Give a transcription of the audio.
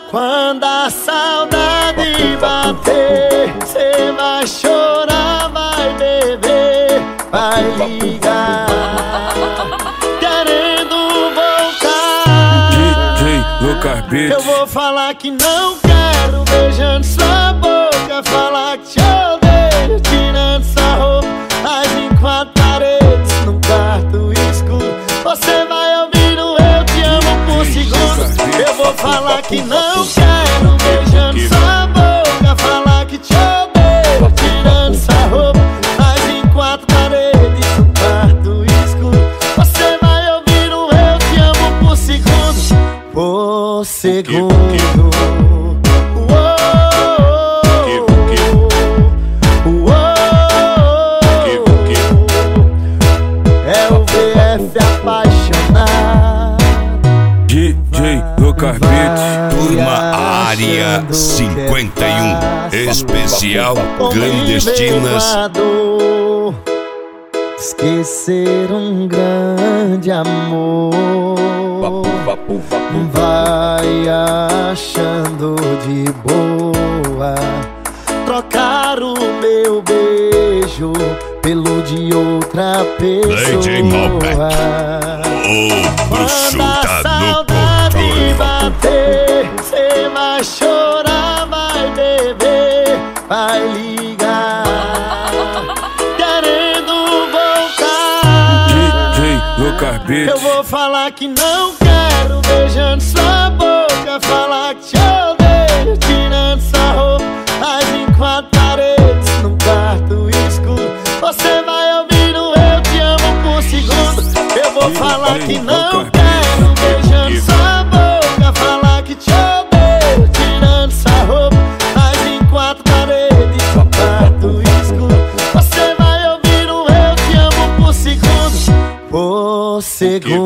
Quando a saudade bater, cê vai chorar, vai beber, vai ligar, querendo voltar. DJ Lucas Beats. Eu vou falar que não quero, beijando sua boca, falar que te odeio, tirando sua roupa, mas em quatro paredes, num quarto escuro, você vai ouvir o eu te amo por segundos. Eu vou falar que não quero, beijando sua boca, falar que te odeio, tirando sua roupa, mas em quatro paredes, num quarto escuro, você vai ouvir o eu te amo por segundos. Por segundo. É o VF apaixonado. DJ Lucas Beats. Turma Área 51, especial Clandestinas. Esquecer um grande amor. Vai achando de boa trocar o meu beijo pelo de outra pessoa. DJ Malbec, o bruxo tá no controle. Bater, cê vai chorar, vai beber, vai ligar, querendo voltar. DJ Lucas Beats. Eu vou falar que não quero, beijando sua boca, falar que te odeio, tirando sua roupa, mas em quatro paredes, num quarto escuro, você vai ouvir o eu te amo por segundo. Eu vou falar que não quero, beijando sua boca, falar que te odeio, tirando sua roupa, mas em quatro paredes, num quarto escuro, você vai ouvir o eu te amo por segundo. Por segundo.